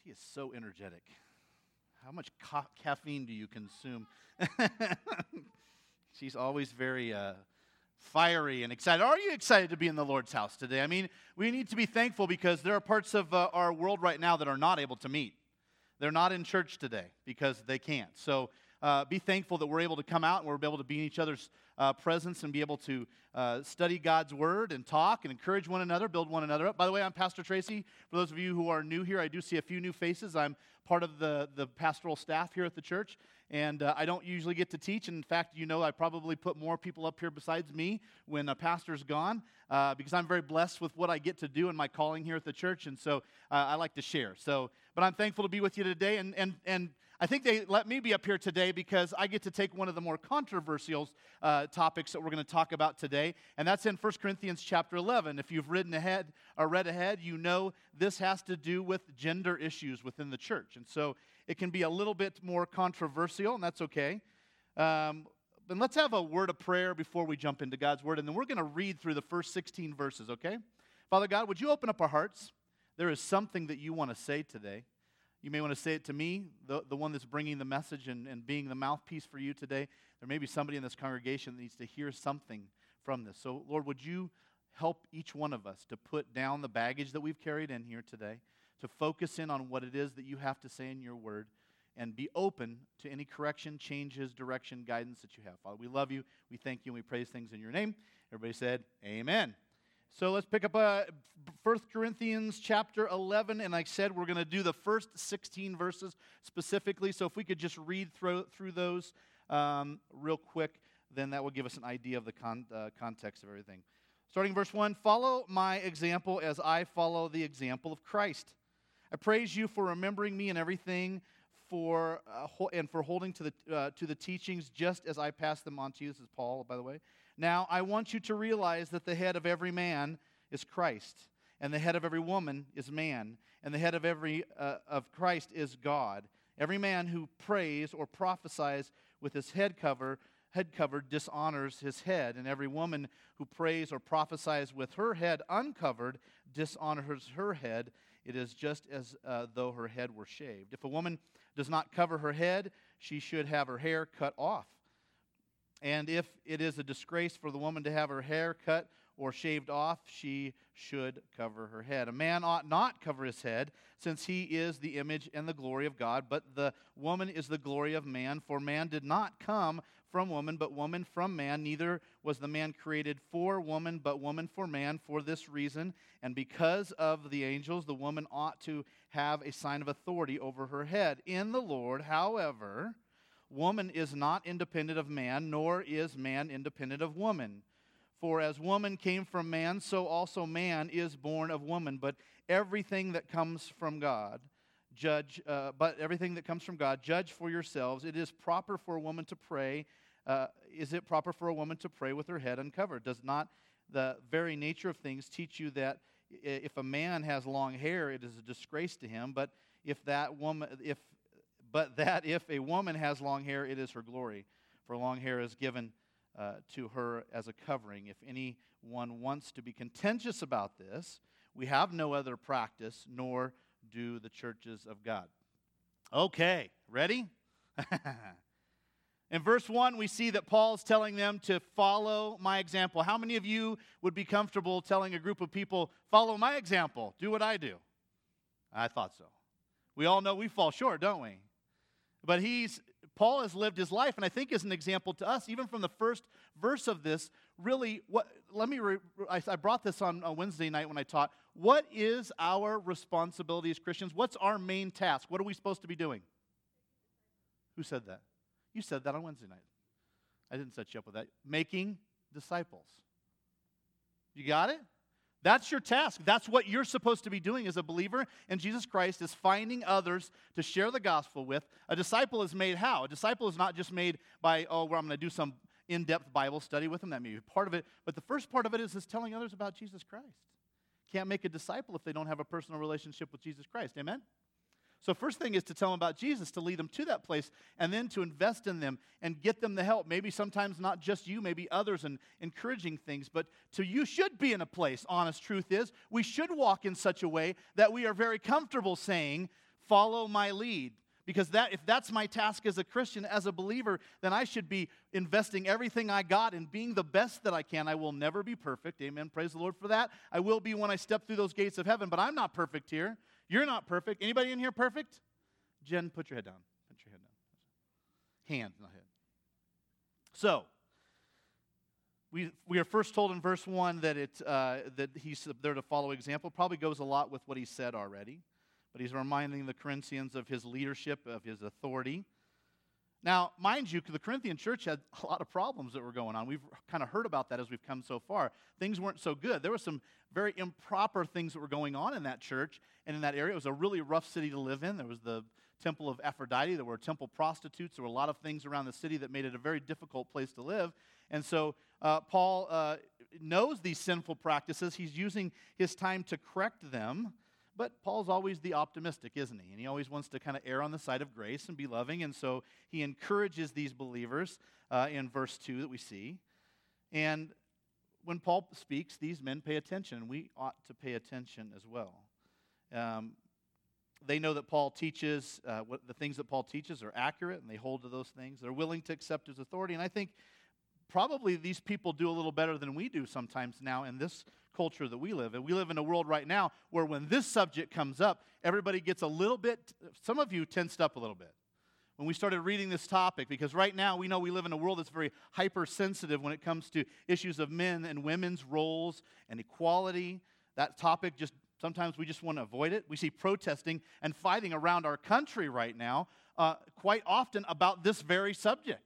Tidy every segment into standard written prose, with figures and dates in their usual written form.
She is so energetic. How much caffeine do you consume? She's always very fiery and excited. Are you excited to be in the Lord's house today? I mean, we need to be thankful because there are parts of our world right now that are not able to meet. They're not in church today because they can't. So be thankful that we're able to come out and we're able to be in each other's presence and be able to study God's Word and talk and encourage one another, build one another up. By the way, I'm Pastor Tracy. For those of you who are new here, I do see a few new faces. I'm part of the pastoral staff here at the church, and I don't usually get to teach. In fact, you know, I probably put more people up here besides me when a pastor's gone because I'm very blessed with what I get to do in my calling here at the church, and so I like to share. But I'm thankful to be with you today, and I think they let me be up here today because I get to take one of the more controversial topics that we're going to talk about today, and that's in 1 Corinthians chapter 11. If you've read ahead, you know this has to do with gender issues within the church, and so it can be a little bit more controversial, and that's okay. But let's have a word of prayer before we jump into God's Word, and then we're going to read through the first 16 verses, okay? Father God, would you open up our hearts? There is something that you want to say today. You may want to say it to me, the one that's bringing the message and being the mouthpiece for you today. There may be somebody in this congregation that needs to hear something from this. So, Lord, would you help each one of us to put down the baggage that we've carried in here today, to focus in on what it is that you have to say in your word, and be open to any correction, changes, direction, guidance that you have. Father, we love you, we thank you, and we praise things in your name. Everybody said, amen. So let's pick up 1 Corinthians chapter 11, and like I said, we're going to do the first 16 verses specifically. So if we could just read through those real quick, then that will give us an idea of the context of everything. Starting verse 1, follow my example as I follow the example of Christ. I praise you for remembering me in everything, for holding to the teachings just as I passed them on to you. This is Paul, by the way. Now, I want you to realize that the head of every man is Christ, and the head of every woman is man, and the head of Christ is God. Every man who prays or prophesies with his head covered dishonors his head, and every woman who prays or prophesies with her head uncovered dishonors her head. It is just as though her head were shaved. If a woman does not cover her head, she should have her hair cut off. And if it is a disgrace for the woman to have her hair cut or shaved off, she should cover her head. A man ought not cover his head, since he is the image and the glory of God, but the woman is the glory of man. For man did not come from woman, but woman from man. Neither was the man created for woman, but woman for man. For this reason, and because of the angels, the woman ought to have a sign of authority over her head. In the Lord, however, woman is not independent of man, nor is man independent of woman. For as woman came from man, so also man is born of woman. But everything that comes from God, judge for yourselves. It is proper for a woman to pray. Is it proper for a woman to pray with her head uncovered? Does not the very nature of things teach you that if a man has long hair, it is a disgrace to him? But if a woman has long hair, it is her glory. For long hair is given to her as a covering. If anyone wants to be contentious about this, we have no other practice, nor do the churches of God. Okay, ready? In verse 1, we see that Paul's telling them to follow my example. How many of you would be comfortable telling a group of people, follow my example, do what I do? I thought so. We all know we fall short, don't we? But Paul has lived his life, and I think is an example to us, even from the first verse of this. Really, I brought this on Wednesday night when I taught. What is our responsibility as Christians? What's our main task? What are we supposed to be doing? Who said that? You said that on Wednesday night. I didn't set you up with that. Making disciples. You got it? That's your task. That's what you're supposed to be doing as a believer in Jesus Christ, is finding others to share the gospel with. A disciple is made how? A disciple is not just made by, I'm going to do some in-depth Bible study with them. That may be part of it. But the first part of it is telling others about Jesus Christ. Can't make a disciple if they don't have a personal relationship with Jesus Christ. Amen? So first thing is to tell them about Jesus, to lead them to that place, and then to invest in them and get them the help. Maybe sometimes not just you, maybe others, and encouraging things. But you should be in a place, honest truth is, we should walk in such a way that we are very comfortable saying, follow my lead. Because if that's my task as a Christian, as a believer, then I should be investing everything I got in being the best that I can. I will never be perfect. Amen. Praise the Lord for that. I will be when I step through those gates of heaven, but I'm not perfect here. You're not perfect. Anybody in here perfect? Jen, put your head down. Put your head down. Hand, not head. So, we are first told in verse 1 that he's there to follow example. Probably goes a lot with what he said already. But he's reminding the Corinthians of his leadership, of his authority. Now, mind you, the Corinthian church had a lot of problems that were going on. We've kind of heard about that as we've come so far. Things weren't so good. There were some very improper things that were going on in that church and in that area. It was a really rough city to live in. There was the temple of Aphrodite. There were temple prostitutes. There were a lot of things around the city that made it a very difficult place to live. And so Paul knows these sinful practices. He's using his time to correct them. But Paul's always the optimistic, isn't he? And he always wants to kind of err on the side of grace and be loving. And so he encourages these believers in verse 2 that we see. And when Paul speaks, these men pay attention. We ought to pay attention as well. They know that Paul teaches, the things that Paul teaches are accurate, and they hold to those things. They're willing to accept his authority. And I think probably these people do a little better than we do sometimes now in this culture that we live in. We live in a world right now where when this subject comes up, everybody gets a little bit, some of you tensed up a little bit when we started reading this topic, because right now we know we live in a world that's very hypersensitive when it comes to issues of men and women's roles and equality. That topic sometimes we just want to avoid it. We see protesting and fighting around our country right now quite often about this very subject.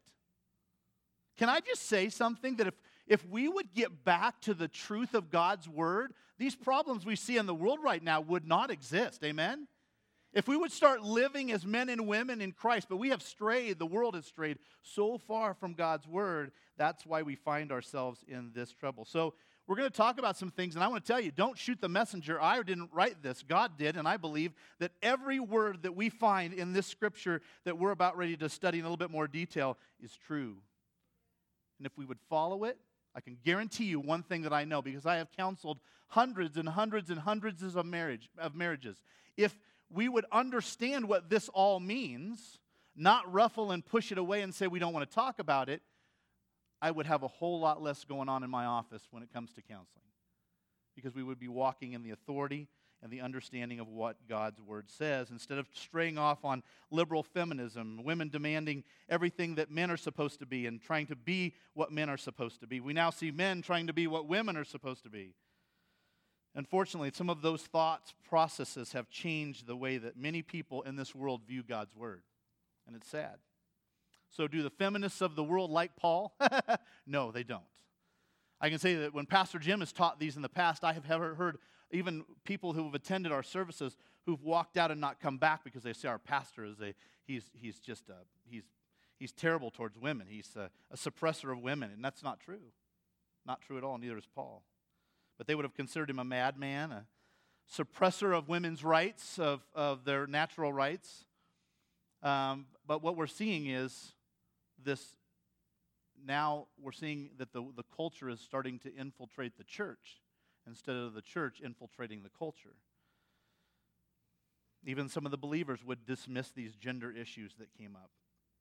Can I just say something that if we would get back to the truth of God's word, these problems we see in the world right now would not exist. Amen? If we would start living as men and women in Christ, but we have strayed, the world has strayed so far from God's word, that's why we find ourselves in this trouble. So we're going to talk about some things, and I want to tell you, don't shoot the messenger. I didn't write this. God did, and I believe that every word that we find in this scripture that we're about ready to study in a little bit more detail is true. And if we would follow it, I can guarantee you one thing that I know, because I have counseled hundreds and hundreds and hundreds of marriages. If we would understand what this all means, not ruffle and push it away and say we don't want to talk about it, I would have a whole lot less going on in my office when it comes to counseling. Because we would be walking in the authority and the understanding of what God's word says, instead of straying off on liberal feminism, women demanding everything that men are supposed to be and trying to be what men are supposed to be. We now see men trying to be what women are supposed to be. Unfortunately, some of those thoughts processes have changed the way that many people in this world view God's word, and it's sad. So do the feminists of the world like Paul? No, they don't. I can say that when Pastor Jim has taught these in the past, I have heard even people who have attended our services who've walked out and not come back because they say our pastor is he's terrible towards women. He's a suppressor of women, and that's not true. Not true at all, neither is Paul. But they would have considered him a madman, a suppressor of women's rights, of their natural rights. But what we're seeing is this. Now we're seeing that the culture is starting to infiltrate the church instead of the church infiltrating the culture. Even some of the believers would dismiss these gender issues that came up.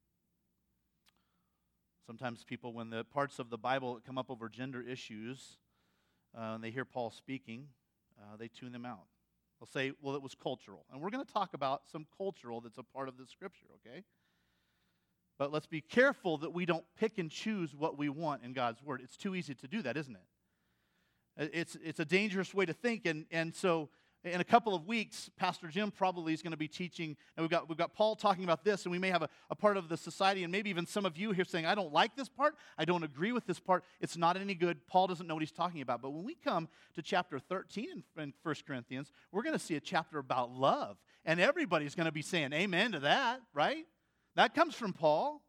Sometimes people, when the parts of the Bible that come up over gender issues, and they hear Paul speaking, they tune them out. They'll say, well, it was cultural. And we're going to talk about some cultural that's a part of the scripture, okay? But let's be careful that we don't pick and choose what we want in God's word. It's too easy to do that, isn't it? It's a dangerous way to think, and so in a couple of weeks, Pastor Jim probably is going to be teaching, and we've got Paul talking about this, and we may have a part of the society, and maybe even some of you here saying, I don't like this part, I don't agree with this part, it's not any good, Paul doesn't know what he's talking about. But when we come to chapter 13 in 1 Corinthians, we're going to see a chapter about love, and everybody's going to be saying amen to that, right? That comes from Paul.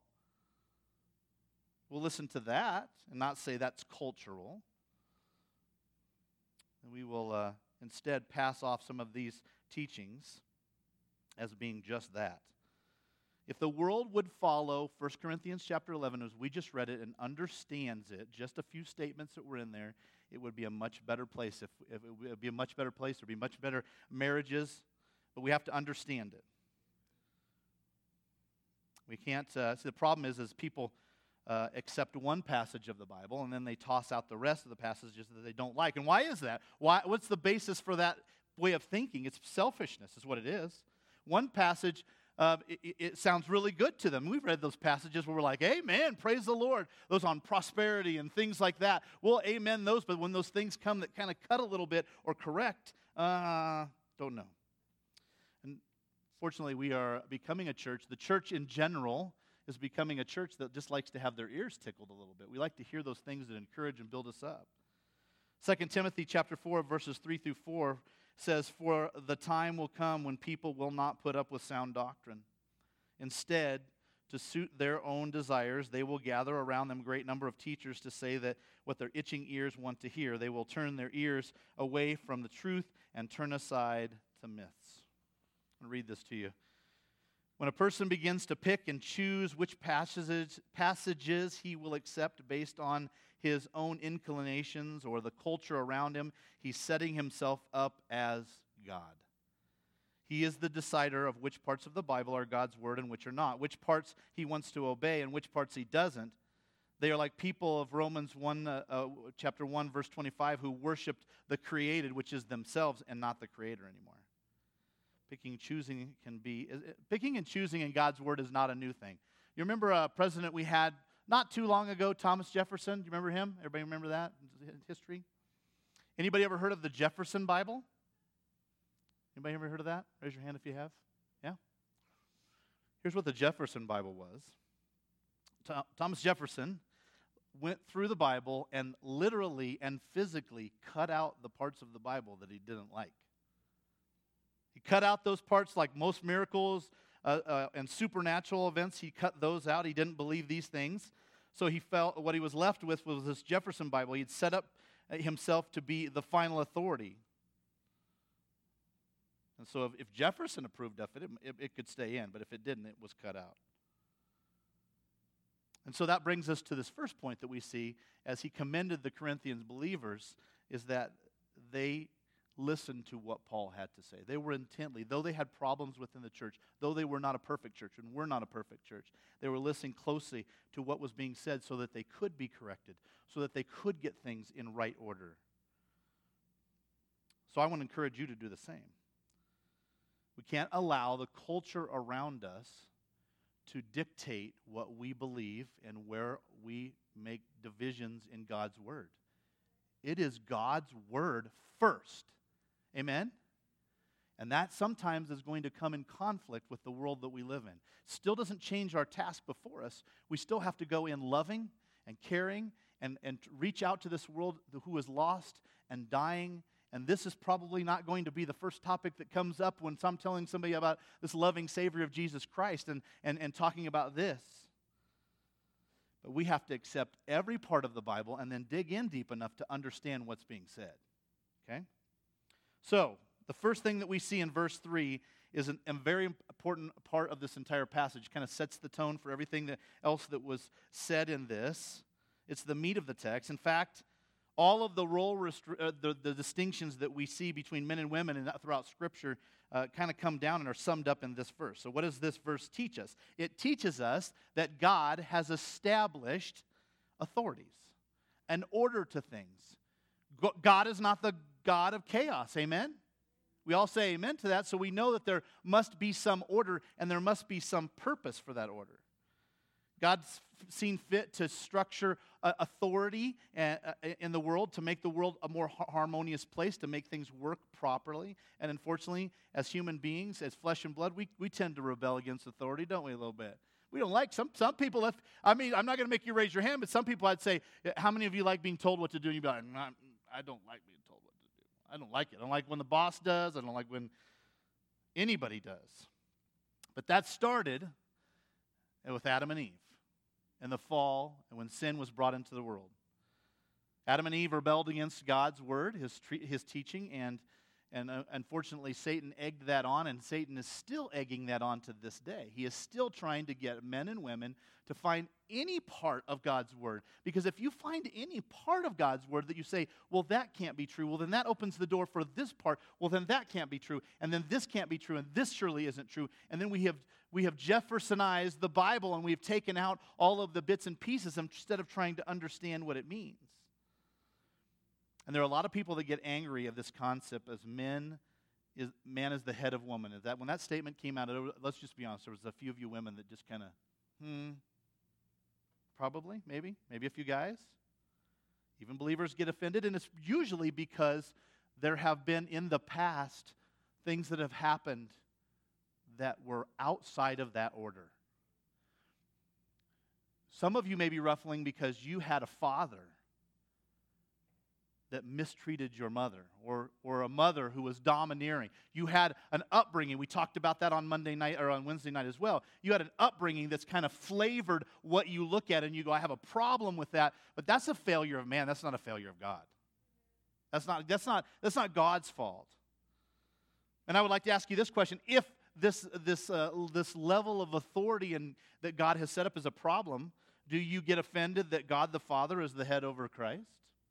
We'll listen to that and not say that's cultural. And we will instead pass off some of these teachings as being just that. If the world would follow 1 Corinthians chapter 11 as we just read it and understands it, just a few statements that were in there, it would be a much better place. If it would be a much better place, there would be much better marriages, but we have to understand it. We can't, see, the problem is people accept one passage of the Bible, and then they toss out the rest of the passages that they don't like. And why is that? What's the basis for that way of thinking? It's selfishness is what it is. One passage, it sounds really good to them. We've read those passages where we're like, amen, praise the Lord. Those on prosperity and things like that. We'll amen those, but when those things come that kind of cut a little bit or correct, don't know. And fortunately, we are becoming a church. The church in general is becoming a church that just likes to have their ears tickled a little bit. We like to hear those things that encourage and build us up. 2 Timothy chapter 4, verses 3 through 4 says, "For the time will come when people will not put up with sound doctrine. Instead, to suit their own desires, they will gather around them a great number of teachers to say that what their itching ears want to hear. They will turn their ears away from the truth and turn aside to myths." I'm going to read this to you. When a person begins to pick and choose which passages he will accept based on his own inclinations or the culture around him, he's setting himself up as God. He is the decider of which parts of the Bible are God's word and which are not, which parts he wants to obey and which parts he doesn't. They are like people of Romans 1, chapter 1, verse 25, who worshiped the created, which is themselves, and not the Creator anymore. Picking and choosing in God's word is not a new thing. You remember a president we had not too long ago, Thomas Jefferson? Do you remember him? Everybody remember that in history? Anybody ever heard of the Jefferson Bible? Anybody ever heard of that? Raise your hand if you have. Yeah? Here's what the Jefferson Bible was. Thomas Jefferson went through the Bible and literally and physically cut out the parts of the Bible that he didn't like. He cut out those parts like most miracles and supernatural events. He cut those out. He didn't believe these things. So he felt what he was left with was this Jefferson Bible. He'd set up himself to be the final authority. And so if Jefferson approved of it, it could stay in. But if it didn't, it was cut out. And so that brings us to this first point that we see as he commended the Corinthians believers is that they listened to what Paul had to say. They were intently, though they had problems within the church, though they were not a perfect church, and we're not a perfect church, they were listening closely to what was being said so that they could be corrected, so that they could get things in right order. So I want to encourage you to do the same. We can't allow the culture around us to dictate what we believe and where we make divisions in God's Word. It is God's Word first. Amen? And that sometimes is going to come in conflict with the world that we live in. Still doesn't change our task before us. We still have to go in loving and caring and reach out to this world who is lost and dying. And this is probably not going to be the first topic that comes up when I'm telling somebody about this loving Savior of Jesus Christ and talking about this. But we have to accept every part of the Bible and then dig in deep enough to understand what's being said. Okay? So, the first thing that we see in verse 3 is a very important part of this entire passage. Kind of sets the tone for everything else that was said in this. It's the meat of the text. In fact, all of the the distinctions that we see between men and women and throughout Scripture kind of come down and are summed up in this verse. So what does this verse teach us? It teaches us that God has established authorities, an order to things. God is not the God of chaos, amen? We all say amen to that, so we know that there must be some order and there must be some purpose for that order. God's seen fit to structure authority in the world, to make the world a more harmonious place, to make things work properly. And unfortunately, as human beings, as flesh and blood, we tend to rebel against authority, don't we, a little bit? We don't like some people. I'm not going to make you raise your hand, but some people I'd say, how many of you like being told what to do? And you'd be like, I don't like being told what to do. I don't like it. I don't like when the boss does. I don't like when anybody does. But that started with Adam and Eve and the fall and when sin was brought into the world. Adam and Eve rebelled against God's word, his teaching, and And unfortunately, Satan egged that on, and Satan is still egging that on to this day. He is still trying to get men and women to find any part of God's Word. Because if you find any part of God's Word that you say, well, that can't be true, well, then that opens the door for this part, well, then that can't be true, and then this can't be true, and this surely isn't true. And then we have Jeffersonized the Bible, and we've taken out all of the bits and pieces instead of trying to understand what it means. And there are a lot of people that get angry at this concept as man is the head of woman. Is that when that statement came out, let's just be honest, there was a few of you women that just kind of, probably, maybe a few guys. Even believers get offended, and it's usually because there have been in the past things that have happened that were outside of that order. Some of you may be ruffling because you had a father that mistreated your mother, or a mother who was domineering. You had an upbringing. We talked about that on Monday night or on Wednesday night as well. You had an upbringing that's kind of flavored what you look at, and you go, I have a problem with that. But that's a failure of man. That's not a failure of God. That's not God's fault. And I would like to ask you this question: if this level of authority and that God has set up is a problem, do you get offended that God the Father is the head over Christ?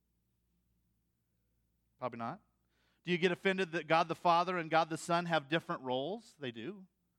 Probably not. Do you get offended that God the Father and God the Son have different roles? They do.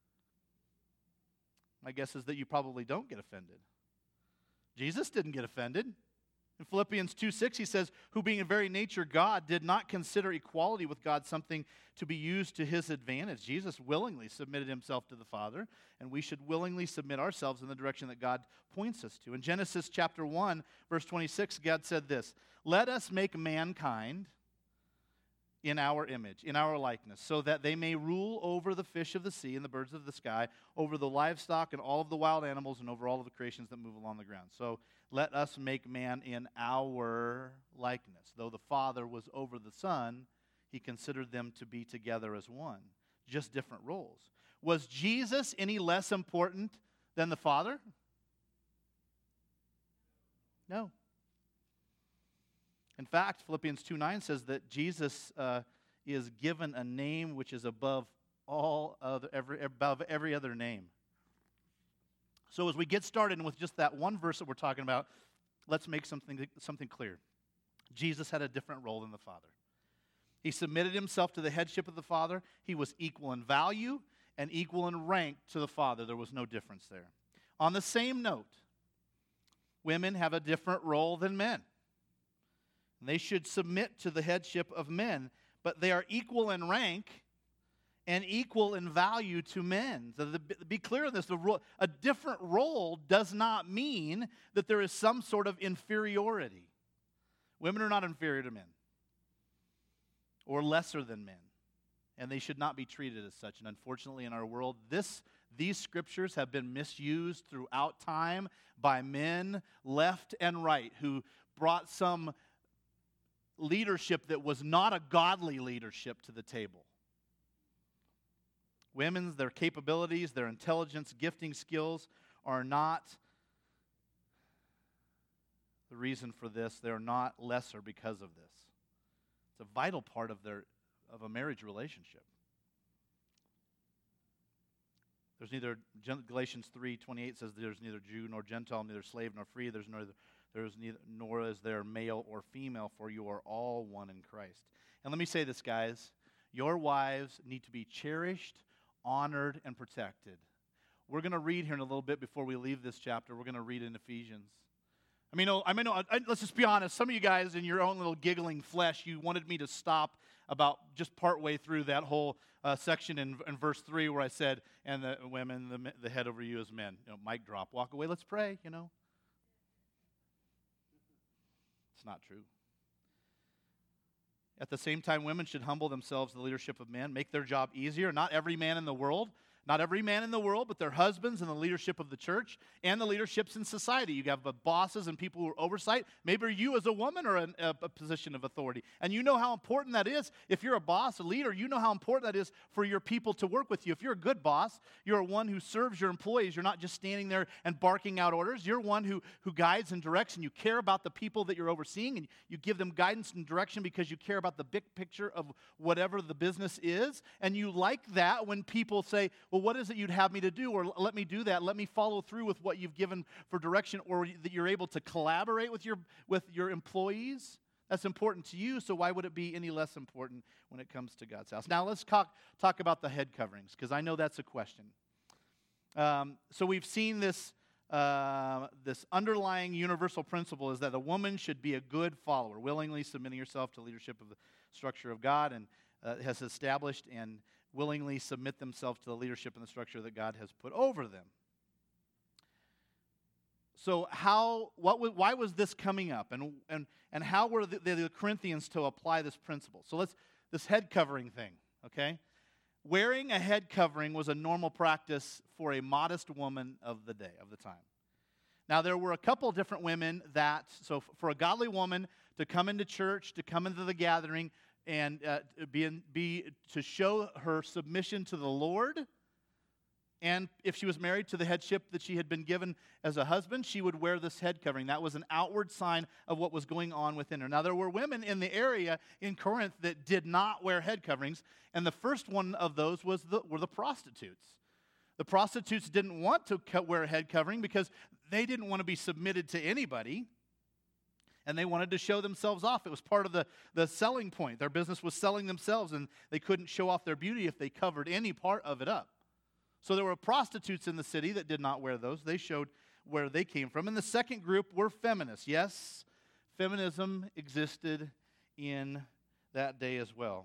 My guess is that you probably don't get offended. Jesus didn't get offended. In Philippians 2:6, he says, who being in very nature God did not consider equality with God something to be used to his advantage. Jesus willingly submitted himself to the Father, and we should willingly submit ourselves in the direction that God points us to. In Genesis chapter 1, verse 26, God said this, let us make mankind in our image, in our likeness, so that they may rule over the fish of the sea and the birds of the sky, over the livestock and all of the wild animals, and over all of the creations that move along the ground. So let us make man in our likeness. Though the Father was over the Son, he considered them to be together as one, just different roles. Was Jesus any less important than the Father? No. In fact, Philippians 2:9 says that Jesus is given a name which is above every other name. So as we get started with just that one verse that we're talking about, let's make something clear. Jesus had a different role than the Father. He submitted himself to the headship of the Father. He was equal in value and equal in rank to the Father. There was no difference there. On the same note, women have a different role than men. They should submit to the headship of men, but they are equal in rank and equal in value to men. So be clear on this. A different role does not mean that there is some sort of inferiority. Women are not inferior to men or lesser than men, and they should not be treated as such. And unfortunately, in our world, these scriptures have been misused throughout time by men left and right who brought some leadership that was not a godly leadership to the table. Women's, their capabilities, their intelligence, gifting, skills are not the reason for this. They're not lesser because of this. It's a vital part of a marriage relationship. There's neither, Galatians 3:28 says there's neither Jew nor Gentile, neither slave nor free. Nor is there male or female, for you are all one in Christ. And let me say this, guys. Your wives need to be cherished, honored, and protected. We're going to read here in a little bit before we leave this chapter. We're going to read in Ephesians. Let's just be honest. Some of you guys in your own little giggling flesh, you wanted me to stop about just partway through that whole section in verse 3 where I said, and the women, the head over you is men. Mic drop. Walk away. Let's pray, It's not true. At the same time, women should humble themselves to the leadership of men, make their job easier. Not every man in the world Not every man in the world, but their husbands and the leadership of the church and the leaderships in society. You have bosses and people who are oversight. Maybe you as a woman are in a position of authority. And you know how important that is. If you're a boss, a leader, you know how important that is for your people to work with you. If you're a good boss, you're one who serves your employees. You're not just standing there and barking out orders. You're one who guides and directs, and you care about the people that you're overseeing, and you give them guidance and direction because you care about the big picture of whatever the business is. And you like that when people say, well, what is it you'd have me to do? Or let me do that. Let me follow through with what you've given for direction, or that you're able to collaborate with your employees. That's important to you, so why would it be any less important when it comes to God's house? Now let's talk about the head coverings, because I know that's a question. So we've seen this underlying universal principle is that a woman should be a good follower, willingly submitting herself to leadership of the structure of God and has established, and willingly submit themselves to the leadership and the structure that God has put over them. So why was this coming up, and how were the Corinthians to apply this principle? So this head covering thing, okay? Wearing a head covering was a normal practice for a modest woman of the time. Now, there were a couple different women so for a godly woman to come into church, to come into the gathering, and to show her submission to the Lord, and if she was married, to the headship that she had been given as a husband, she would wear this head covering. That was an outward sign of what was going on within her. Now, there were women in the area in Corinth that did not wear head coverings, and the first one of those were the prostitutes. The prostitutes didn't want to wear a head covering because they didn't want to be submitted to anybody, and they wanted to show themselves off. It was part of the selling point. Their business was selling themselves, and they couldn't show off their beauty if they covered any part of it up. So there were prostitutes in the city that did not wear those. They showed where they came from. And the second group were feminists. Yes, feminism existed in that day as well.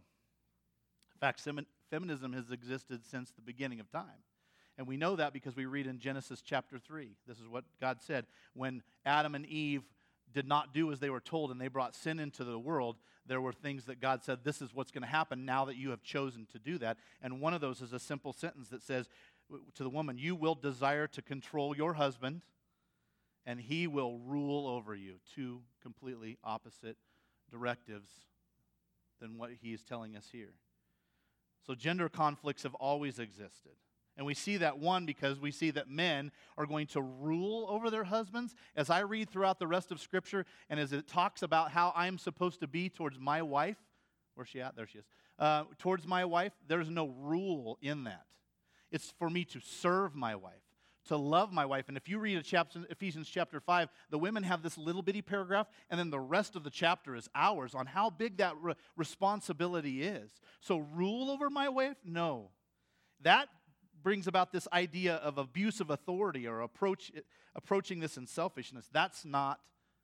In fact, feminism has existed since the beginning of time. And we know that because we read in Genesis chapter 3. This is what God said. When Adam and Eve did not do as they were told and they brought sin into the world, there were things that God said, this is what's going to happen now that you have chosen to do that. And one of those is a simple sentence that says to the woman, you will desire to control your husband and he will rule over you. Two completely opposite directives than what he is telling us here. So gender conflicts have always existed. And we see that, one, because we see that men are going to rule over their husbands. As I read throughout the rest of Scripture, and as it talks about how I'm supposed to be towards my wife, where's she at? There she is. Towards my wife, there's no rule in that. It's for me to serve my wife, to love my wife. And if you read Ephesians chapter 5, the women have this little bitty paragraph, and then the rest of the chapter is ours on how big that responsibility is. So rule over my wife? No. That brings about this idea of abuse of authority or approaching this in selfishness. That's not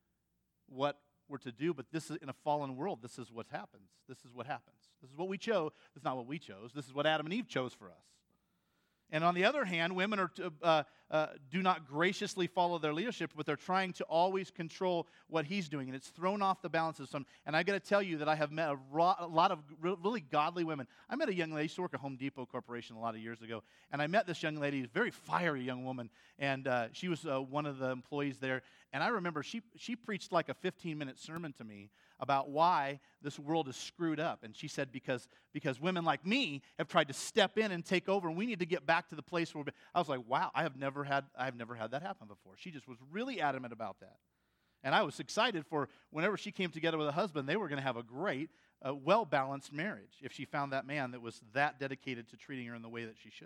what we're to do, but this is in a fallen world. This is what happens. This is what happens. This is what we chose. It's not what we chose. This is what Adam and Eve chose for us. And on the other hand, women do not graciously follow their leadership, but they're trying to always control what he's doing. And it's thrown off the balance of some. And I got to tell you that I have met a lot of really godly women. I met a young lady, I used to work at Home Depot Corporation a lot of years ago. And I met this young lady, a very fiery young woman. And she was one of the employees there. And I remember she preached like a 15-minute sermon to me about why this world is screwed up. And she said, because women like me have tried to step in and take over, and we need to get back to the place where I was like, wow, I have never had that happen before. She just was really adamant about that. And I was excited for whenever she came together with a husband, they were going to have a great, well-balanced marriage if she found that man that was that dedicated to treating her in the way that she should.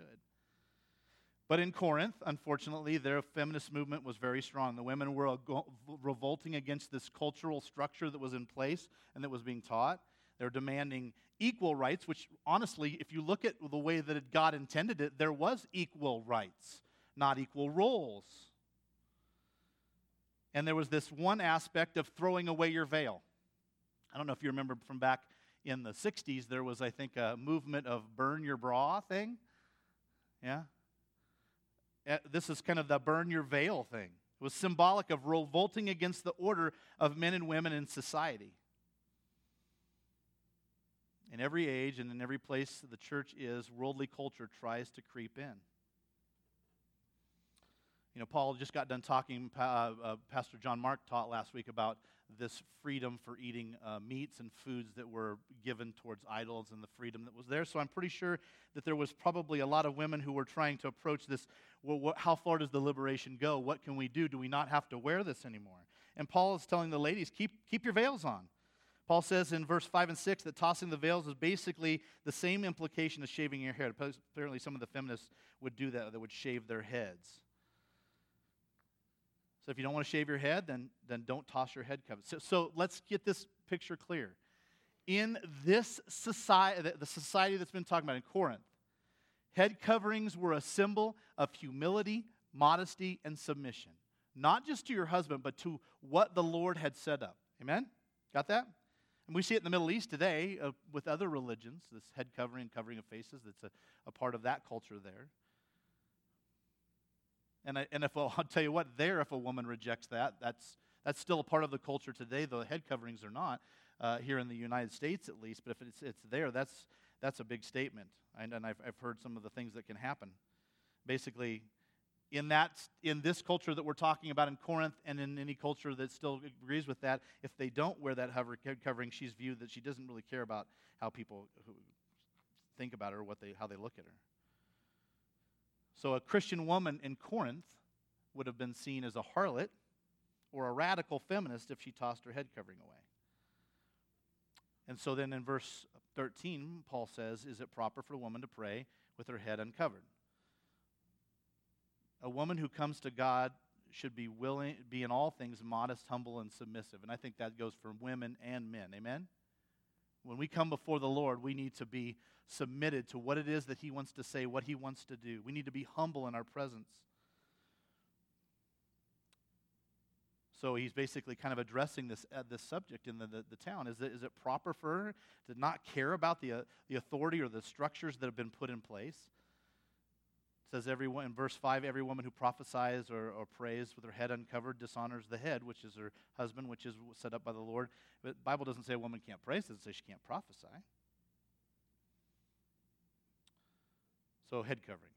But in Corinth, unfortunately, their feminist movement was very strong. The women were revolting against this cultural structure that was in place and that was being taught. They're demanding equal rights, which honestly, if you look at the way that God intended it, there was equal rights, not equal roles. And there was this one aspect of throwing away your veil. I don't know if you remember from back in the 60s, there was, I think, a movement of burn your bra thing. Yeah? This is kind of the burn your veil thing. It was symbolic of revolting against the order of men and women in society. In every age and in every place the church is, worldly culture tries to creep in. You know, Paul just got done talking, Pastor John Mark taught last week about this freedom for eating meats and foods that were given towards idols and the freedom that was there. So I'm pretty sure that there was probably a lot of women who were trying to approach this, well, how far does the liberation go? What can we do? Do we not have to wear this anymore? And Paul is telling the ladies, keep your veils on. Paul says in verse 5 and 6 that tossing the veils is basically the same implication as shaving your hair. Apparently some of the feminists would do that would shave their heads. So if you don't want to shave your head, then don't toss your head cover. So let's get this picture clear. In this society, the society that's been talking about in Corinth, head coverings were a symbol of humility, modesty, and submission. Not just to your husband, but to what the Lord had set up. Amen? Got that? And we see it in the Middle East today with other religions, this head covering of faces, that's a part of that culture there. And if I'll tell you what, if a woman rejects that, that's still a part of the culture today, though head coverings are not, here in the United States at least. But if it's there, that's a big statement. And I've heard some of the things that can happen. Basically, in this culture that we're talking about in Corinth, and in any culture that still agrees with that, if they don't wear that head covering, she's viewed that she doesn't really care about how people who think about her or how they look at her. So a Christian woman in Corinth would have been seen as a harlot or a radical feminist if she tossed her head covering away. And so then in verse 13, Paul says, is it proper for a woman to pray with her head uncovered? A woman who comes to God should be in all things modest, humble, and submissive. And I think that goes for women and men. Amen? When we come before the Lord, we need to be submitted to what it is that He wants to say, what He wants to do. We need to be humble in our presence. So he's basically kind of addressing this subject in the town. Is it proper for her to not care about the authority or the structures that have been put in place? It says in verse 5, every woman who prophesies or prays with her head uncovered dishonors the head, which is her husband, which is set up by the Lord. But the Bible doesn't say a woman can't pray. It doesn't say she can't prophesy. So head coverings.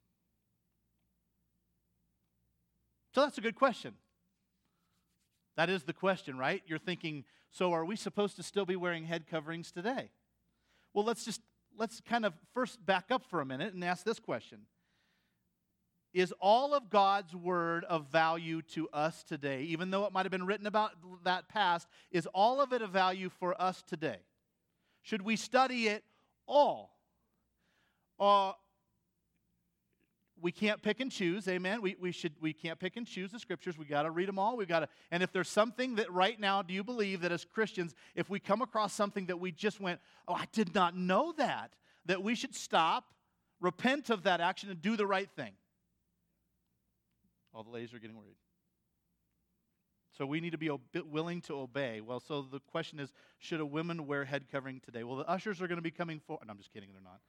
So that's a good question. That is the question, right? You're thinking, so are we supposed to still be wearing head coverings today? Well, let's kind of first back up for a minute and ask this question. Is all of God's word of value to us today? Even though it might have been written about that past, is all of it of value for us today? Should we study it all? We can't pick and choose, amen? We can't pick and choose the scriptures. We got to read them all. And if there's something that right now, do you believe that as Christians, if we come across something that we just went, oh, I did not know that we should stop, repent of that action, and do the right thing? All the ladies are getting worried. So we need to be willing to obey. Well, so the question is, should a woman wear head covering today? Well, the ushers are going to be coming forward. No, I'm just kidding, they're not.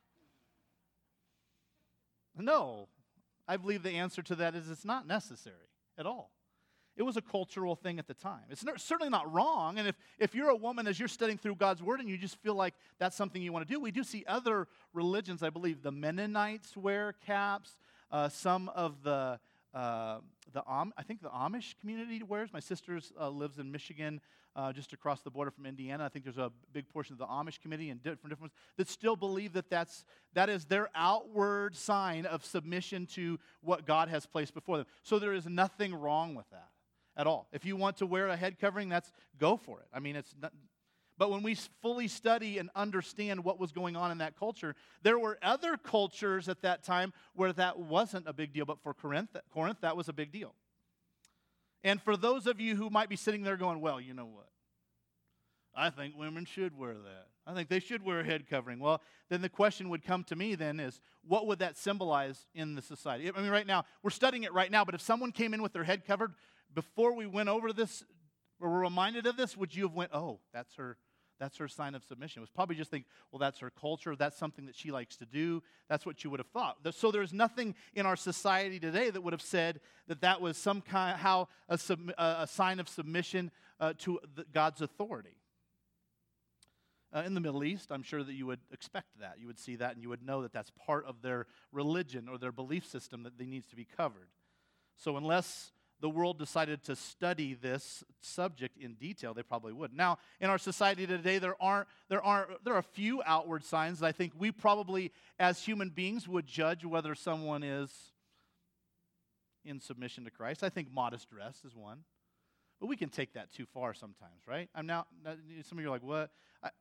No, I believe the answer to that is it's not necessary at all. It was a cultural thing at the time. It's certainly not wrong. And if you're a woman, as you're studying through God's Word and you just feel like that's something you want to do, we do see other religions, I believe. The Mennonites wear caps. Some of I think the Amish community wears. My sister lives in Michigan, just across the border from Indiana. I think there's a big portion of the Amish community and different ones that still believe that is their outward sign of submission to what God has placed before them. So there is nothing wrong with that at all. If you want to wear a head covering, go for it. I mean, it's not. But when we fully study and understand what was going on in that culture, there were other cultures at that time where that wasn't a big deal. But for Corinth, that was a big deal. And for those of you who might be sitting there going, well, you know what? I think women should wear that. I think they should wear a head covering. Well, then the question would come to me then is, what would that symbolize in the society? I mean, right now, we're studying it right now, but if someone came in with their head covered, before we went over this, or were reminded of this, would you have went, oh, that's her sign of submission? It was probably just think, well, that's her culture. That's something that she likes to do. That's what you would have thought. So there's nothing in our society today that would have said that was somehow a sign of submission to God's authority. In the Middle East, I'm sure that you would expect that. You would see that, and you would know that that's part of their religion or their belief system that needs to be covered. So unless the world decided to study this subject in detail, they probably would. Now, in our society today, there are a few outward signs that I think we probably, as human beings, would judge whether someone is in submission to Christ. I think modest dress is one. But we can take that too far sometimes, right? Some of you are like, what?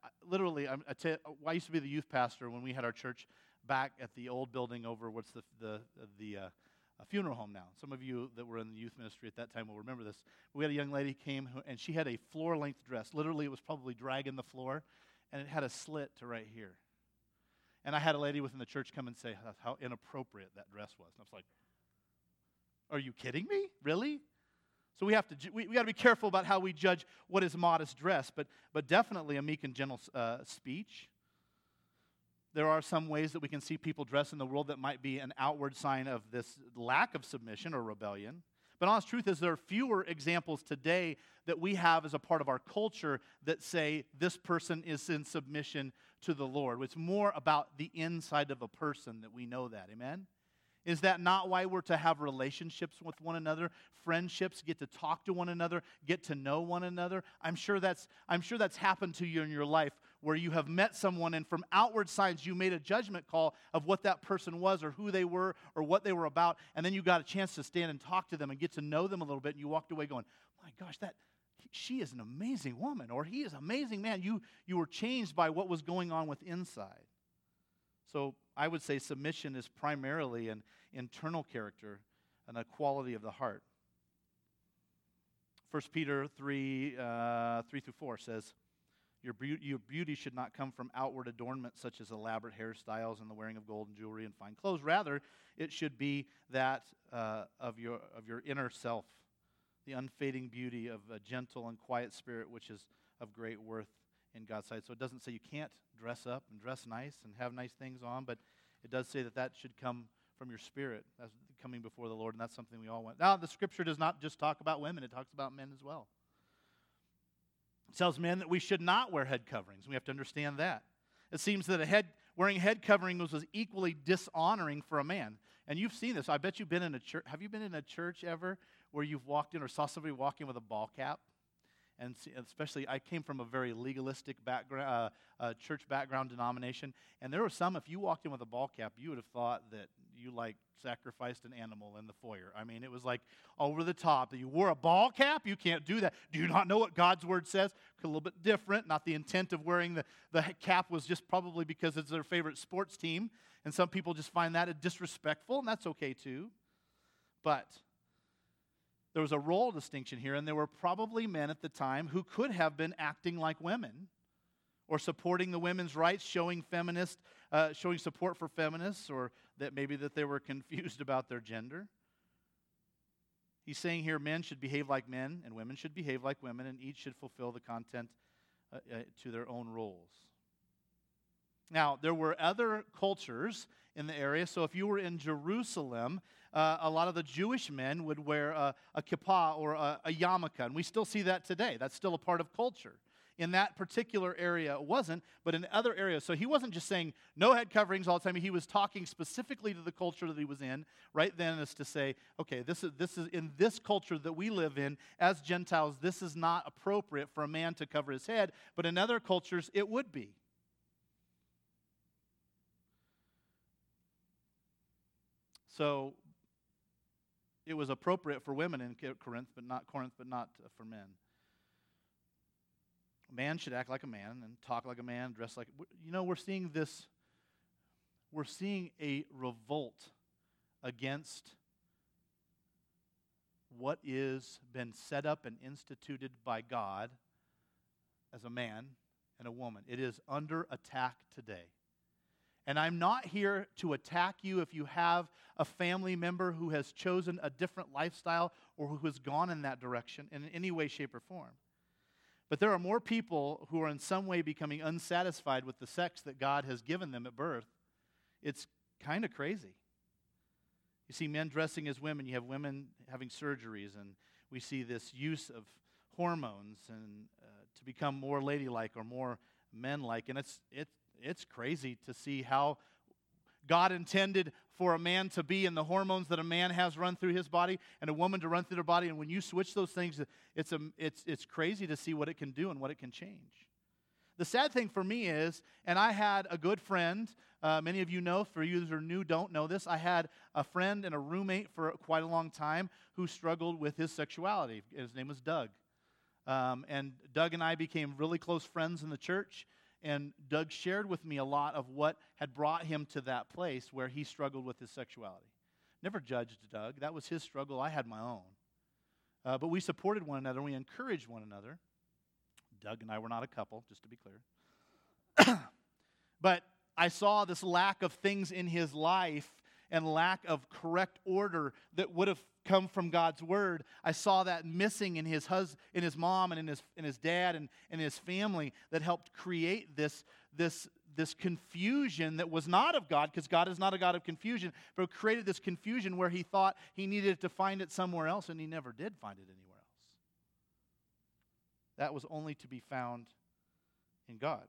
I used to be the youth pastor when we had our church back at the old building over what's the funeral home now. Some of you that were in the youth ministry at that time will remember this. We had a young lady came, and she had a floor-length dress. Literally, it was probably dragging the floor, and it had a slit to right here. And I had a lady within the church come and say how inappropriate that dress was. And I was like, are you kidding me? Really? So we got to be careful about how we judge what is modest dress, but definitely a meek and gentle speech. There are some ways that we can see people dress in the world that might be an outward sign of this lack of submission or rebellion. But honest truth is there are fewer examples today that we have as a part of our culture that say this person is in submission to the Lord. It's more about the inside of a person that we know that. Amen? Is that not why we're to have relationships with one another, friendships, get to talk to one another, get to know one another? I'm sure that's happened to you in your life where you have met someone and from outward signs you made a judgment call of what that person was or who they were or what they were about, and then you got a chance to stand and talk to them and get to know them a little bit, and you walked away going, my gosh, she is an amazing woman, or he is an amazing man. You were changed by what was going on with inside. So I would say submission is primarily an internal character and a quality of the heart. 1 Peter 3 through 4 says, Your beauty should not come from outward adornment such as elaborate hairstyles and the wearing of gold and jewelry and fine clothes. Rather, it should be that of your inner self, the unfading beauty of a gentle and quiet spirit, which is of great worth in God's sight. So it doesn't say you can't dress up and dress nice and have nice things on, but it does say that should come from your spirit. That's coming before the Lord, and that's something we all want. Now, the Scripture does not just talk about women. It talks about men as well. It tells men that we should not wear head coverings. We have to understand that. It seems that wearing head covering was equally dishonoring for a man. And you've seen this. I bet you've been in a church. Have you been in a church ever where you've walked in or saw somebody walking with a ball cap? And especially, I came from a very legalistic background, church background denomination. And there were some, if you walked in with a ball cap, you would have thought that you sacrificed an animal in the foyer. I mean, it was like over the top. You wore a ball cap? You can't do that. Do you not know what God's word says? A little bit different. Not the intent of wearing the cap was just probably because it's their favorite sports team. And some people just find that disrespectful, and that's okay too. But there was a role distinction here, and there were probably men at the time who could have been acting like women or supporting the women's rights, showing support for feminists, or that maybe that they were confused about their gender. He's saying here men should behave like men and women should behave like women, and each should fulfill the content to their own roles. Now, there were other cultures in the area, so if you were in Jerusalem, a lot of the Jewish men would wear a kippah or a yarmulke, and we still see that today. That's still a part of culture. In that particular area, it wasn't, but in other areas. So he wasn't just saying no head coverings all the time. He was talking specifically to the culture that he was in right then, as to say, okay, this is in this culture that we live in as Gentiles, this is not appropriate for a man to cover his head, but in other cultures, it would be. So it was appropriate for women in Corinth, but not for men. A man should act like a man and talk like a man, dress like. We're seeing this. We're seeing a revolt against what is been set up and instituted by God as a man and a woman. It is under attack today. And I'm not here to attack you if you have a family member who has chosen a different lifestyle or who has gone in that direction in any way, shape, or form. But there are more people who are in some way becoming unsatisfied with the sex that God has given them at birth. It's kind of crazy. You see men dressing as women. You have women having surgeries. And we see this use of hormones and to become more ladylike or more men like. And it's crazy to see how God intended for a man to be in the hormones that a man has run through his body and a woman to run through their body. And when you switch those things, it's crazy to see what it can do and what it can change. The sad thing for me is, and I had a good friend, many of you know, for you that are new don't know this, I had a friend and a roommate for quite a long time who struggled with his sexuality. His name was Doug. And Doug and I became really close friends in the church. And Doug shared with me a lot of what had brought him to that place where he struggled with his sexuality. Never judged Doug. That was his struggle. I had my own. But we supported one another and we encouraged one another. Doug and I were not a couple, just to be clear. But I saw this lack of things in his life and lack of correct order that would have come from God's word. I saw that missing in his mom and in his dad and in his family that helped create this confusion that was not of God, because God is not a God of confusion, but created this confusion where he thought he needed to find it somewhere else, and he never did find it anywhere else. That was only to be found in God.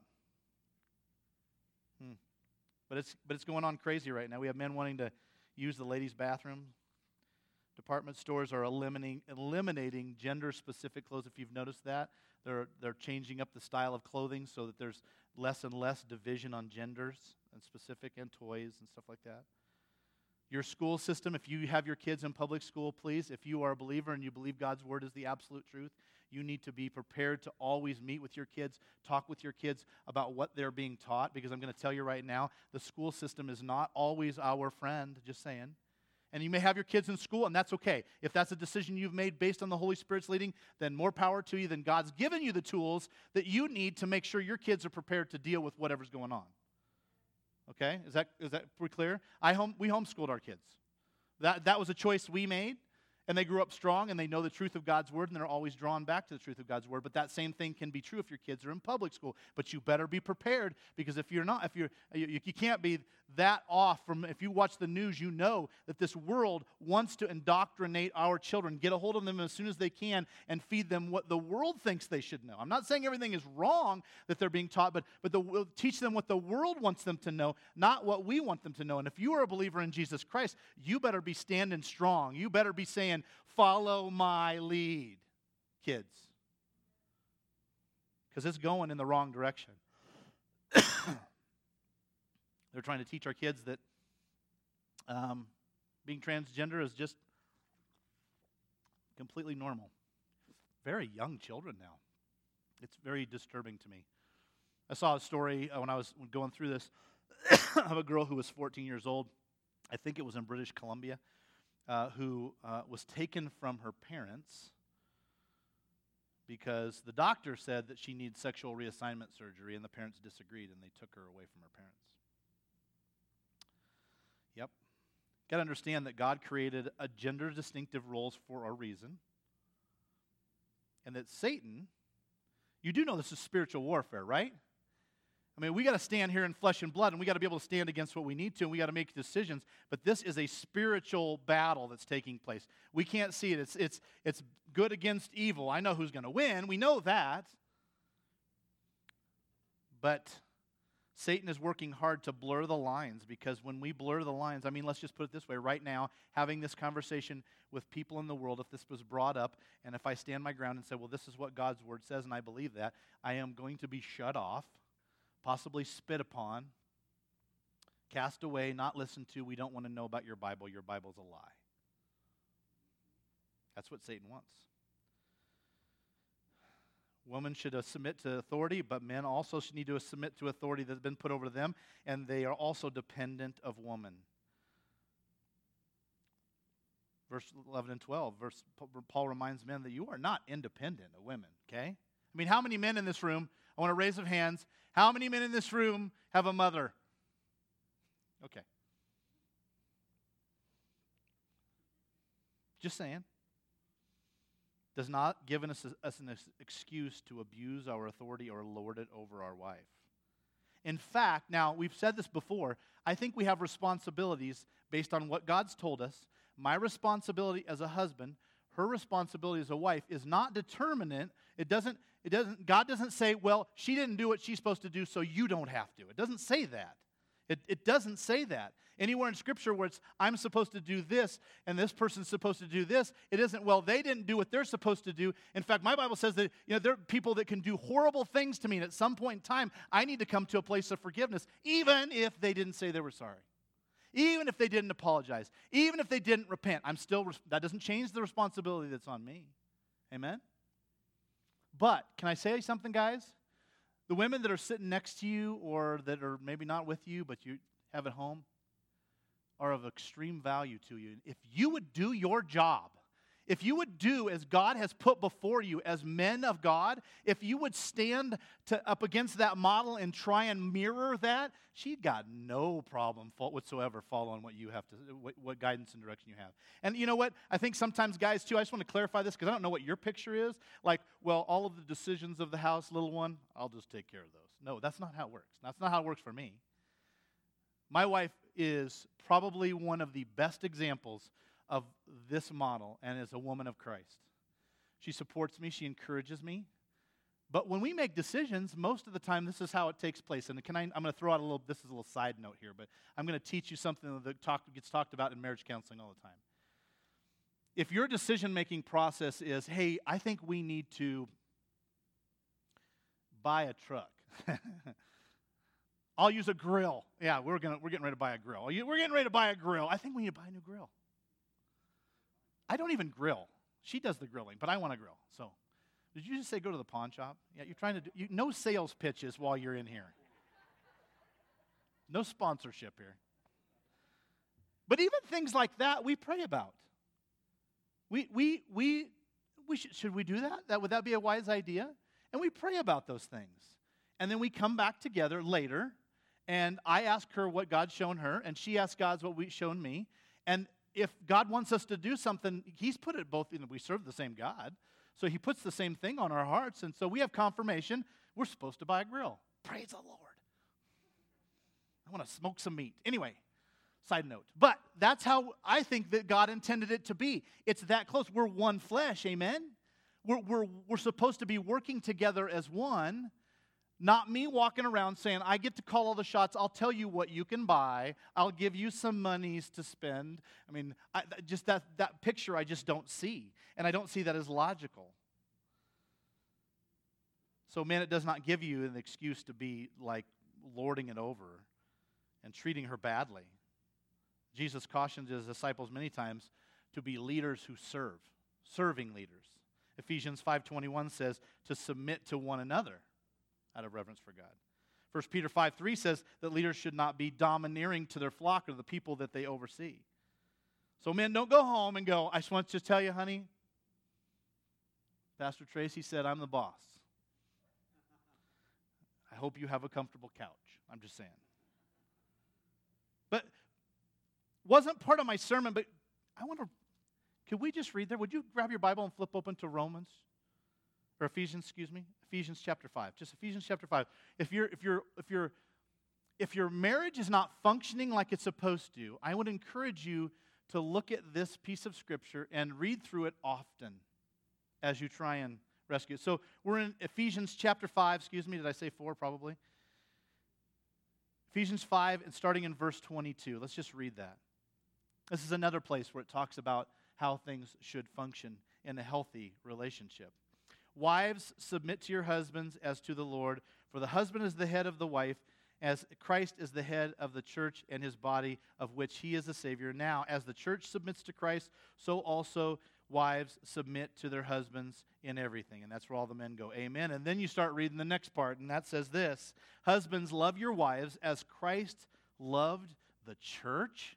But it's going on crazy right now. We have men wanting to use the ladies' bathroom. Department stores are eliminating gender-specific clothes. If you've noticed that, they're changing up the style of clothing so that there's less and less division on genders and specific and toys and stuff like that. Your school system, if you have your kids in public school, please, if you are a believer and you believe God's word is the absolute truth, you need to be prepared to always meet with your kids, talk with your kids about what they're being taught, because I'm going to tell you right now, the school system is not always our friend, just saying. And you may have your kids in school, and that's okay. If that's a decision you've made based on the Holy Spirit's leading, then more power to you. Then God's given you the tools that you need to make sure your kids are prepared to deal with whatever's going on. Okay? Is that pretty clear? We homeschooled our kids. That was a choice we made. And they grew up strong, and they know the truth of God's word, and they're always drawn back to the truth of God's word. But that same thing can be true if your kids are in public school. But you better be prepared, because if you're not, you can't be that off from. If you watch the news, you know that this world wants to indoctrinate our children, get a hold of them as soon as they can, and feed them what the world thinks they should know. I'm not saying everything is wrong that they're being taught, but teach them what the world wants them to know, not what we want them to know. And if you are a believer in Jesus Christ, you better be standing strong. You better be saying, "Follow my lead," kids. Because it's going in the wrong direction. They're trying to teach our kids that being transgender is just completely normal. Very young children now. It's very disturbing to me. I saw a story when I was going through this of a girl who was 14 years old. I think it was in British Columbia. Who was taken from her parents because the doctor said that she needs sexual reassignment surgery, and the parents disagreed, and they took her away from her parents. Yep. Got to understand that God created a gender-distinctive roles for a reason, and that Satan, you do know this is spiritual warfare, right? I mean, we got to stand here in flesh and blood, and we got to be able to stand against what we need to, and we got to make decisions. But this is a spiritual battle that's taking place. We can't see it. It's good against evil. I know who's going to win. We know that. But Satan is working hard to blur the lines, because when we blur the lines, I mean, let's just put it this way. Right now, having this conversation with people in the world, if this was brought up, and if I stand my ground and say, well, this is what God's word says, and I believe that, I am going to be shut off, possibly spit upon, cast away, not listened to. We don't want to know about your Bible. Your Bible's a lie. That's what Satan wants. Women should submit to authority, but men also need to submit to authority that's been put over them, and they are also dependent of woman. Verse 11 and 12, Paul reminds men that you are not independent of women, okay? I mean, how many men in this room, I want to raise of hands, how many men in this room have a mother? Okay. Just saying. Does not give us an excuse to abuse our authority or lord it over our wife. In fact, now, we've said this before, I think we have responsibilities based on what God's told us. My responsibility as a husband, her responsibility as a wife is not determinant. God doesn't say, well, she didn't do what she's supposed to do, so you don't have to. It doesn't say that. It doesn't say that. Anywhere in Scripture where it's, I'm supposed to do this, and this person's supposed to do this, it isn't, well, they didn't do what they're supposed to do. In fact, my Bible says that there are people that can do horrible things to me, and at some point in time, I need to come to a place of forgiveness, even if they didn't say they were sorry. Even if they didn't apologize. Even if they didn't repent. That doesn't change the responsibility that's on me. Amen? But, can I say something, guys? The women that are sitting next to you, or that are maybe not with you, but you have at home, are of extreme value to you. If you would do your job, if you would do as God has put before you as men of God, if you would stand up against that model and try and mirror that, she'd got no problem whatsoever following what you have to, what guidance and direction you have. And you know what? I think sometimes guys too, I just want to clarify this because I don't know what your picture is. Like, well, all of the decisions of the house, little one, I'll just take care of those. No, that's not how it works. That's not how it works for me. My wife is probably one of the best examples of this model, and is a woman of Christ. She supports me, she encourages me. But when we make decisions, most of the time this is how it takes place. And I'm going to throw out this is a little side note here, but I'm going to teach you something that gets talked about in marriage counseling all the time. If your decision-making process is, hey, I think we need to buy a truck. I'll use a grill. Yeah, we're getting ready to buy a grill. We're getting ready to buy a grill. I think we need to buy a new grill. I don't even grill. She does the grilling, but I want to grill. So, did you just say go to the pawn shop? Yeah, you're trying to do, no sales pitches while you're in here. No sponsorship here. But even things like that, we pray about. Should we do that? Would that be a wise idea? And we pray about those things. And then we come back together later, and I ask her what God's shown her, and she asks God what He's shown me. And if God wants us to do something, He's put it both in, we serve the same God, so He puts the same thing on our hearts, and so we have confirmation we're supposed to buy a grill. Praise the Lord. I want to smoke some meat. Anyway, side note. But that's how I think that God intended it to be. It's that close. We're one flesh, amen? We're supposed to be working together as one. Not me walking around saying, I get to call all the shots. I'll tell you what you can buy. I'll give you some monies to spend. I mean, just that picture I just don't see. And I don't see that as logical. So, man, it does not give you an excuse to be like lording it over and treating her badly. Jesus cautioned His disciples many times to be leaders who serve, serving leaders. Ephesians 5:21 says to submit to one another out of reverence for God. 1 Peter 5:3 says that leaders should not be domineering to their flock or the people that they oversee. So men, don't go home and go, I just want to tell you, honey, Pastor Tracy said I'm the boss. I hope you have a comfortable couch. I'm just saying. But wasn't part of my sermon, but I wonder, could we just read there? Would you grab your Bible and flip open to Romans? Or Ephesians chapter 5. Just Ephesians chapter 5. If your marriage is not functioning like it's supposed to, I would encourage you to look at this piece of Scripture and read through it often as you try and rescue it. So we're in Ephesians chapter 5. Did I say 4 probably? Ephesians 5 and starting in verse 22. Let's just read that. This is another place where it talks about how things should function in a healthy relationship. Wives, submit to your husbands as to the Lord, for the husband is the head of the wife, as Christ is the head of the church and His body, of which He is the Savior. Now, as the church submits to Christ, so also wives submit to their husbands in everything. And that's where all the men go, amen. And then you start reading the next part, and that says this: husbands, love your wives as Christ loved the church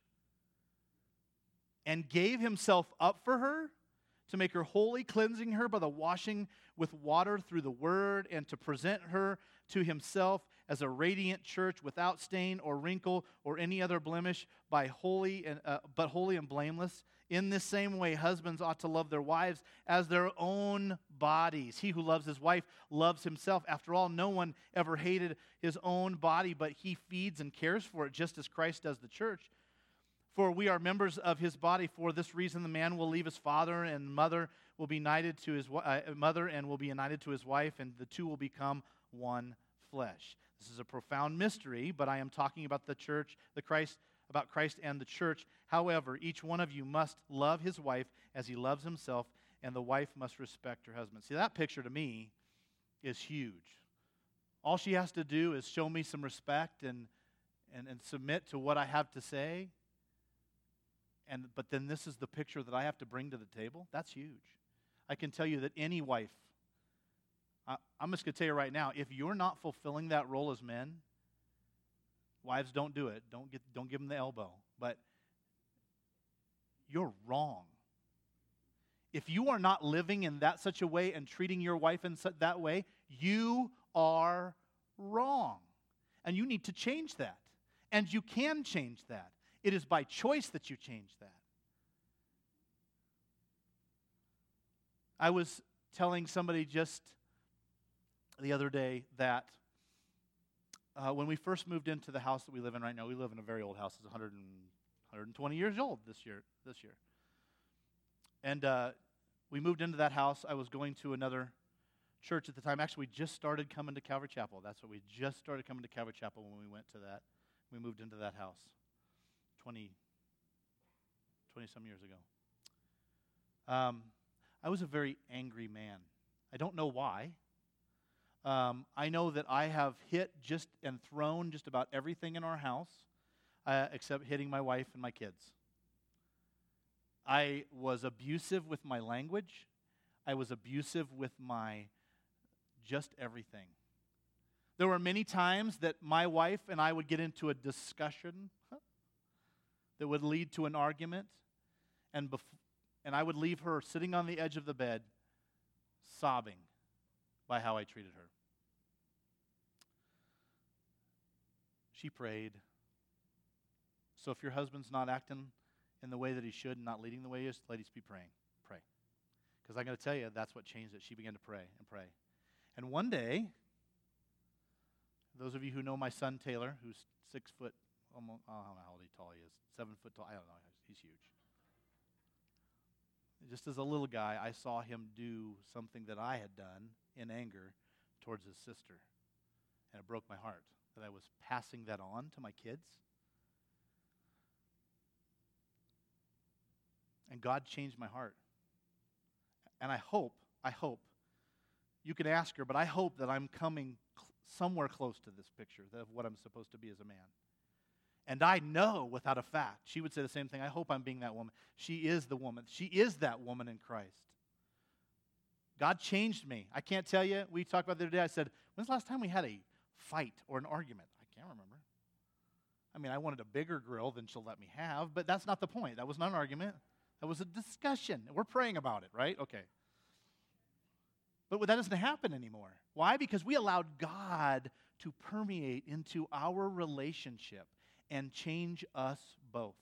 and gave Himself up for her, to make her holy, cleansing her by the washing with water through the word, and to present her to Himself as a radiant church without stain or wrinkle or any other blemish, but holy and blameless. In this same way, husbands ought to love their wives as their own bodies. He who loves his wife loves himself. After all, no one ever hated his own body, but he feeds and cares for it, just as Christ does the church. For we are members of his body. For this reason, the man will leave his father and mother will be united to his mother and will be united to his wife, and the two will become one flesh. This is a profound mystery, but I am talking about the church, about Christ and the church. However, each one of you must love his wife as he loves himself, and the wife must respect her husband. See, that picture to me is huge. All she has to do is show me some respect and submit to what I have to say. But then this is the picture that I have to bring to the table. That's huge. I can tell you that any wife, I'm just going to tell you right now, if you're not fulfilling that role as men, wives, don't do it. Don't give them the elbow. But you're wrong. If you are not living in that such a way and treating your wife in that way, you are wrong. And you need to change that. And you can change that. It is by choice that you change that. I was telling somebody just the other day that when we first moved into the house that we live in right now, we live in a very old house. It's 120 years old this year. And we moved into that house. I was going to another church at the time. Actually, we just started coming to Calvary Chapel. That's what we just started coming to Calvary Chapel when we went to that. We moved into that house 20-some years ago. I was a very angry man. I don't know why. I know that I have hit and thrown just about everything in our house, except hitting my wife and my kids. I was abusive with my language. I was abusive with my just everything. There were many times that my wife and I would get into a discussion that would lead to an argument, and I would leave her sitting on the edge of the bed, sobbing by how I treated her. She prayed. So if your husband's not acting in the way that he should and not leading the way he is, ladies, be praying. Pray. Because I'm going to tell you, that's what changed it. She began to pray and pray. And one day, those of you who know my son Taylor, who's 6 foot, almost, I don't know how tall he is, 7 foot tall, I don't know, he's huge. Just as a little guy, I saw him do something that I had done in anger towards his sister. And it broke my heart that I was passing that on to my kids. And God changed my heart. And I hope, you can ask her, but I hope that I'm coming somewhere close to this picture of what I'm supposed to be as a man. And I know without a fact, she would say the same thing, I hope I'm being that woman. She is the woman. She is that woman in Christ. God changed me. I can't tell you, we talked about the other day, I said, when's the last time we had a fight or an argument? I can't remember. I mean, I wanted a bigger grill than she'll let me have, but that's not the point. That was not an argument. That was a discussion. We're praying about it, right? Okay. But that doesn't happen anymore. Why? Because we allowed God to permeate into our relationship and change us both.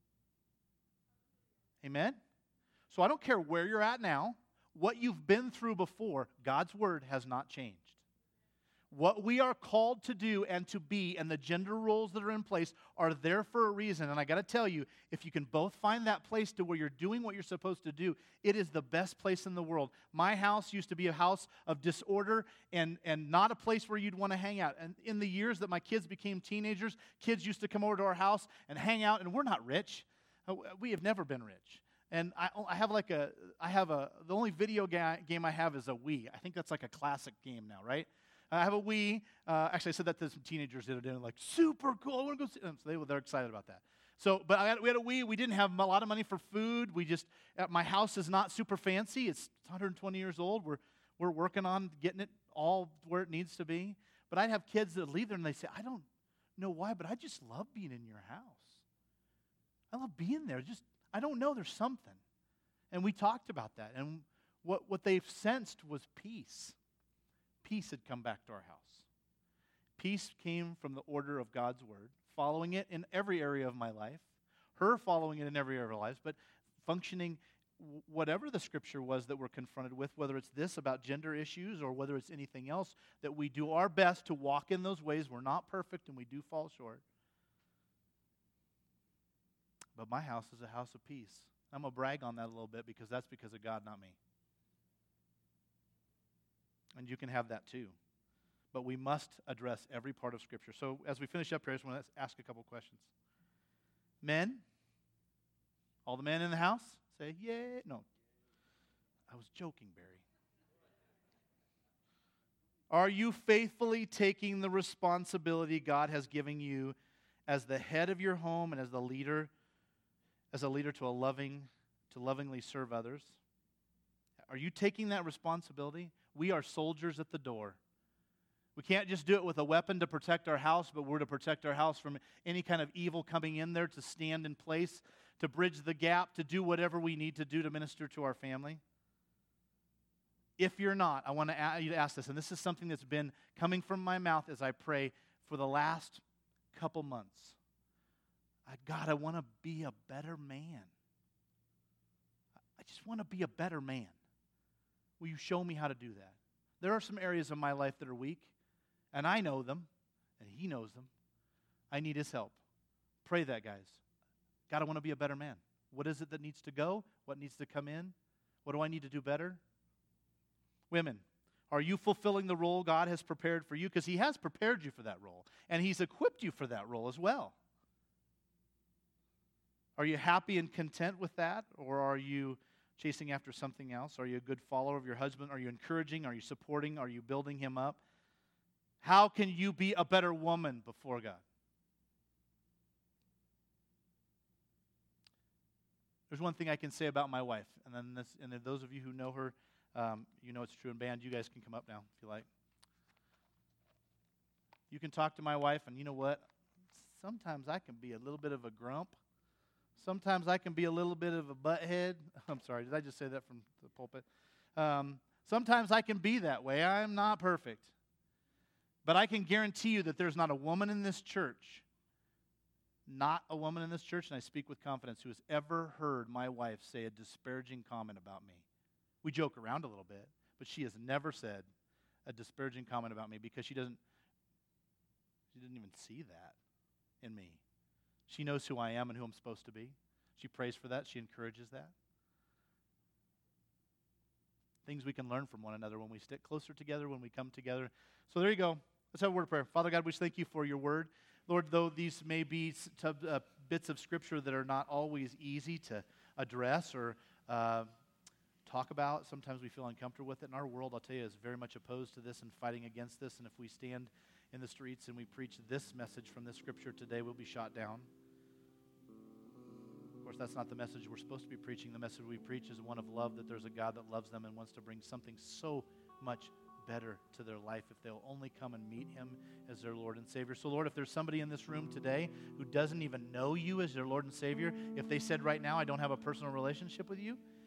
Amen? So I don't care where you're at now, what you've been through before, God's word has not changed. What we are called to do and to be and the gender roles that are in place are there for a reason. And I got to tell you, if you can both find that place to where you're doing what you're supposed to do, it is the best place in the world. My house used to be a house of disorder and not a place where you'd want to hang out. And in the years that my kids became teenagers, kids used to come over to our house and hang out, and we're not rich. We have never been rich. And the only video game I have is a Wii. I think that's like a classic game now, right? I have a Wii. Actually, I said that to some teenagers the other day, and like, super cool, I want to go see them. So they're excited about that. So, but we had a Wii. We didn't have a lot of money for food. My house is not super fancy. It's 120 years old. We're working on getting it all where it needs to be. But I'd have kids that leave there, and they say, I don't know why, but I just love being in your house. I love being there. I don't know, there's something. And we talked about that. And what they've sensed was peace. Peace had come back to our house. Peace came from the order of God's word, following it in every area of my life, her following it in every area of her life, but functioning whatever the scripture was that we're confronted with, whether it's this about gender issues or whether it's anything else, that we do our best to walk in those ways. We're not perfect and we do fall short. But my house is a house of peace. I'm going to brag on that a little bit because that's because of God, not me. And you can have that too. But we must address every part of Scripture. So as we finish up here, I just want to ask a couple questions. Men, all the men in the house, say, yeah. No, I was joking, Barry. Are you faithfully taking the responsibility God has given you as the head of your home and as a leader to lovingly serve others? Are you taking that responsibility? We are soldiers at the door. We can't just do it with a weapon to protect our house, but we're to protect our house from any kind of evil coming in there, to stand in place, to bridge the gap, to do whatever we need to do to minister to our family. If you're not, I want you to ask this, and this is something that's been coming from my mouth as I pray for the last couple months. God, I want to be a better man. I just want to be a better man. Will you show me how to do that? There are some areas of my life that are weak, and I know them, and He knows them. I need His help. Pray that, guys. God, I want to be a better man. What is it that needs to go? What needs to come in? What do I need to do better? Women, are you fulfilling the role God has prepared for you? Because He has prepared you for that role, and He's equipped you for that role as well. Are you happy and content with that, or are you chasing after something else? Are you a good follower of your husband? Are you encouraging? Are you supporting? Are you building him up? How can you be a better woman before God? There's one thing I can say about my wife, and then those of you who know her, you know it's true. In band, you guys can come up now if you like. You can talk to my wife, and you know what? Sometimes I can be a little bit of a grump. Sometimes I can be a little bit of a butthead. I'm sorry, did I just say that from the pulpit? Sometimes I can be that way. I'm not perfect. But I can guarantee you that there's not a woman in this church, and I speak with confidence, who has ever heard my wife say a disparaging comment about me. We joke around a little bit, but she has never said a disparaging comment about me because she didn't even see that in me. She knows who I am and who I'm supposed to be. She prays for that. She encourages that. Things we can learn from one another when we stick closer together, when we come together. So there you go. Let's have a word of prayer. Father God, we thank you for your word. Lord, though these may be bits of Scripture that are not always easy to address or talk about, sometimes we feel uncomfortable with it. And our world, I'll tell you, is very much opposed to this and fighting against this. And if we stand in the streets and we preach this message from this Scripture today, we'll be shot down. Of course, that's not the message we're supposed to be preaching. The message we preach is one of love, that there's a God that loves them and wants to bring something so much better to their life if they'll only come and meet Him as their Lord and Savior. So, Lord, if there's somebody in this room today who doesn't even know you as their Lord and Savior, if they said right now, I don't have a personal relationship with you,